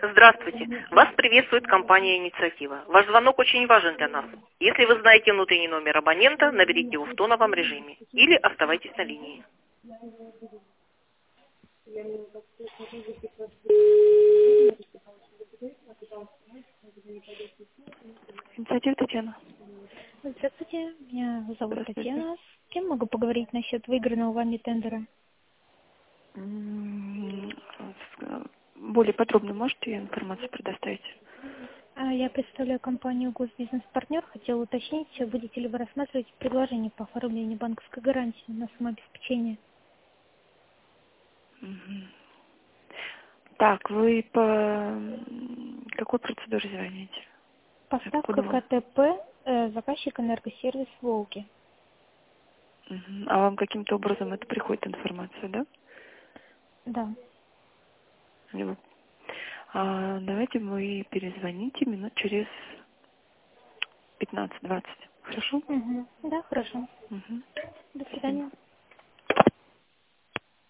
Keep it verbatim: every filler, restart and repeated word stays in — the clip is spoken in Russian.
Здравствуйте. Вас приветствует компания «Инициатива». Ваш звонок очень важен для нас. Если вы знаете внутренний номер абонента, наберите его в тоновом режиме или оставайтесь на линии. Инициатива Татьяна. Здравствуйте, меня зовут Здравствуйте. Татьяна. С кем могу поговорить насчет выигранного вами тендера? М, с- Более подробно можете информацию предоставить? А, Я представляю компанию «Госбизнес-партнер». Хотела уточнить, будете ли вы рассматривать предложение по оформлению банковской гарантии на самообеспечение? Мгм. Так, вы по м, какой процедуре звоните? Откуда Поставка вы? КТП, э, заказчик энергосервис «Волги». Мгм. А вам каким-то образом это приходит информация, да? Да. Либо- А, давайте вы перезвоните минут через пятнадцать-двадцать. Хорошо? Угу. Да, хорошо. Мгм.